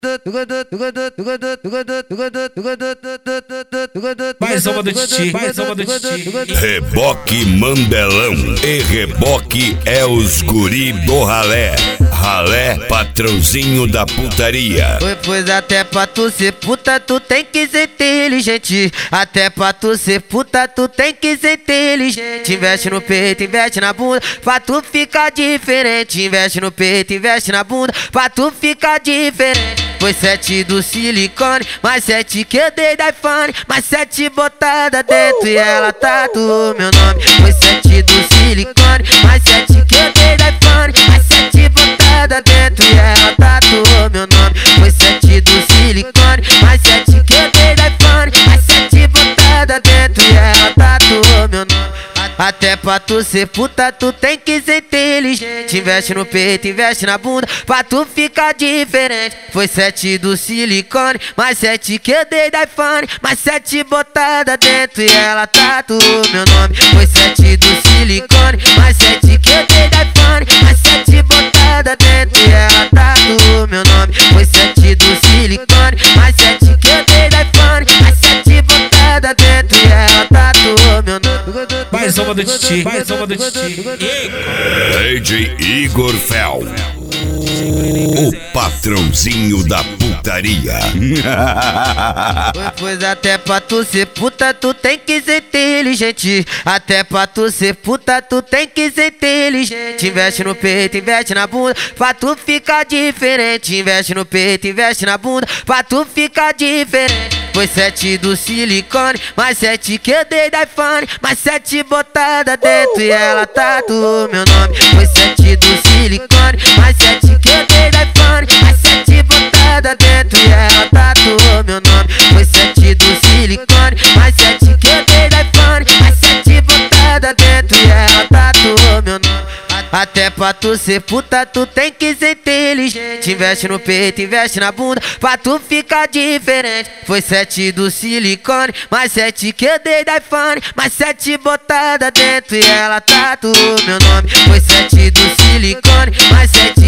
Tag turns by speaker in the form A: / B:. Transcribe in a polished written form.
A: Mais uma do Titi, mais uma do Titi.
B: Reboque Mandelão e reboque é os guri do ralé. Ralé, patrãozinho da putaria.
C: Pois até pra tu ser puta, tu tem que ser inteligente. Até pra tu ser puta, tu tem que ser inteligente. Investe no peito, investe na bunda, pra tu ficar diferente. Investe no peito, investe na bunda, pra tu ficar diferente. Foi 7 do silicone, mais 7 que eu dei da iPhone, mais 7 botada dentro e ela tatuou meu nome. Foi 7 do silicone, mais 7 que eu dei da iPhone, mais 7 botada dentro e ela tatuou meu nome. Foi 7 do silicone, mais 7 que eu dei da iPhone, mais 7 botada dentro e ela tatuou meu nome. Até pra tu ser puta, tu tem que ser inteligente. Investe no peito, investe na bunda, pra tu ficar diferente. Foi 7 do silicone, mais 7 que eu dei da iPhone, mais 7 botada dentro e ela tatuou meu nome. Foi 7 do silicone, mais 7 que eu dei da iPhone, mais 7 botada dentro e ela tatuou meu nome. Foi 7 do silicone, mais 7 que eu dei da iPhone, mais 7 botada dentro e ela tatuou meu nome.
A: Mais uma do Titi, mais uma do Titi.
B: DJ Igor Fel, o patrãozinho da putaria.
C: Pois até pra tu ser puta, tu tem que ser inteligente. Até pra tu ser puta, tu tem que ser inteligente. Investe no peito, investe na bunda, pra tu ficar diferente. Investe no peito, investe na bunda, pra tu ficar diferente. Foi 7 do silicone, mais 7 que eu dei da iPhone, mais 7 botada dentro e ela tatuou meu nome. Foi 7 do silicone, mais 7 que eu dei da iPhone, mais 7 botada dentro e ela tatuou meu nome. Foi 7 do silicone, mais 7 que eu dei da iPhone, mais 7 botada dentro e ela tatuou meu nome. Até pra tu ser puta, tu tem que ser inteligente. Investe no peito, investe na bunda, pra tu ficar diferente. Foi 7 do silicone, mais 7 que eu dei da iPhone, mais 7 botada dentro e ela tatuou meu nome. Foi 7 do silicone, mais 7